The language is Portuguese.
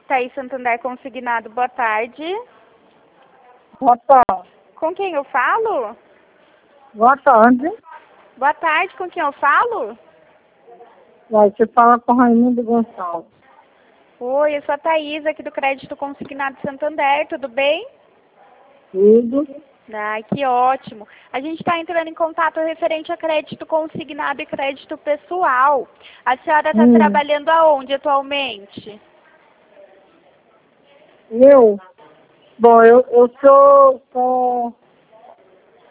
Thaís Santander Consignado, boa tarde. Boa tarde. Com quem eu falo? Boa tarde. Boa tarde, com quem eu falo? Vai, você fala com Raimundo Gonçalves. Oi, eu sou a Thaís, aqui do Crédito Consignado Santander, tudo bem? Tudo. Ai, que ótimo. A gente está entrando em contato referente a crédito consignado e crédito pessoal. A senhora está trabalhando aonde atualmente? Bom, eu sou com